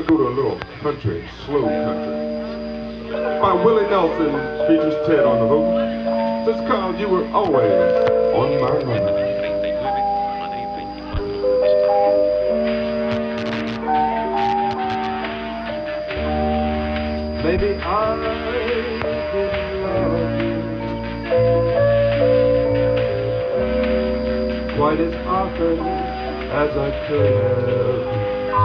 go to a little country, slow country. By Willie Nelson features Ted on the vocal. It's called You Were Always on My Mind. Maybe I didn't love you quite as often as I could have.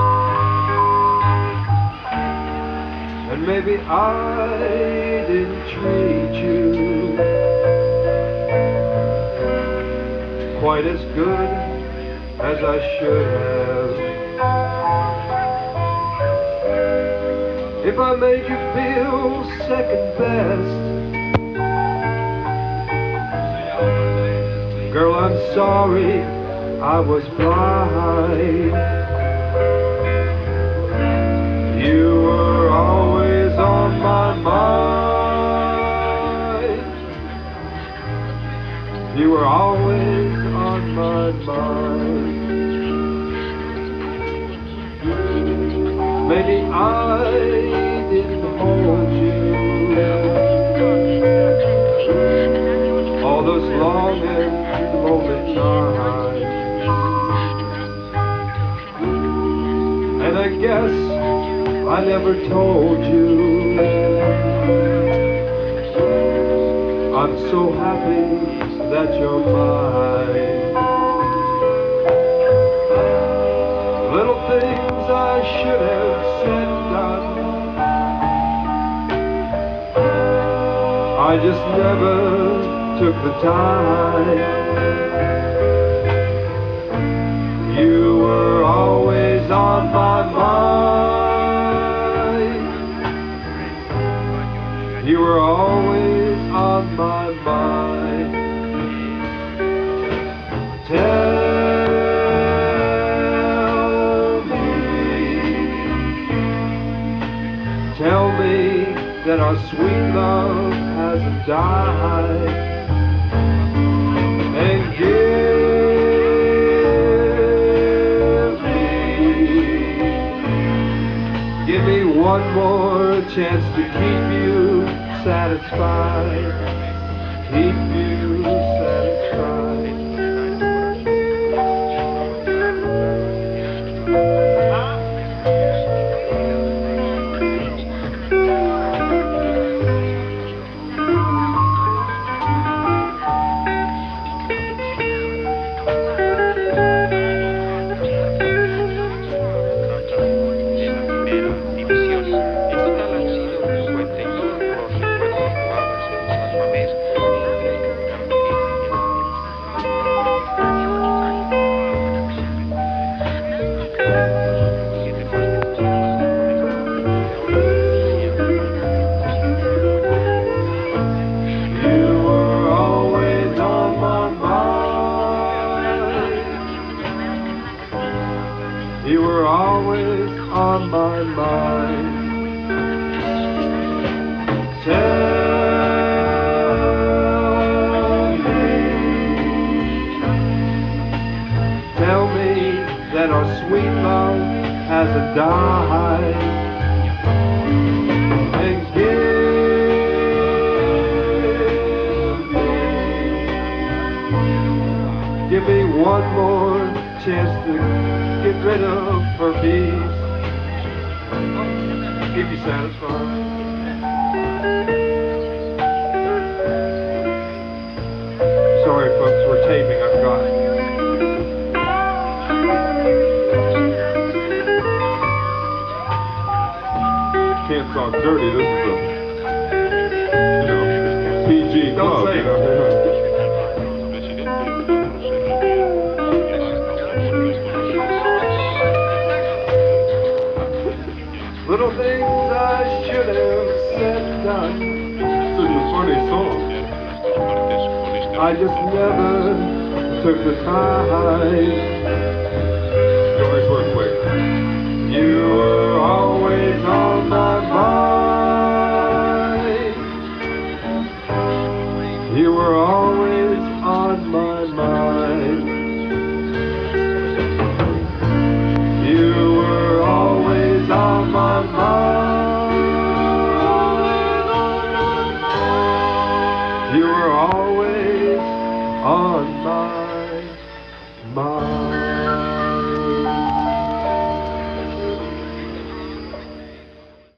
And maybe I didn't treat you quite as good as I should have. If I made you feel second best, girl, I'm sorry I was blind. You were always on my mind. You were always on my mind. Maybe I didn't hold you all those long and lonely times, and I guess I never told you I'm so happy that you're mine. Little things I should have said and done, I just never took the time. You were always on my mind. You were always on my mind. Tell me that our sweet love hasn't died, and give me one more chance to keep you satisfied, keep you satisfied. You were always on my mind. Tell me that our sweet love hasn't died, and give me one more chance to get rid of her bees, keep you satisfied. Sorry folks, we're taping, I forgot. Can't talk dirty, this is a, PG club, you know. Little things I should have said and done. This is a funny song. I just never took the time. You always work quick. You were always on my mind. You were always on my mind. You were always on my mind. my mind. You were always on my mind.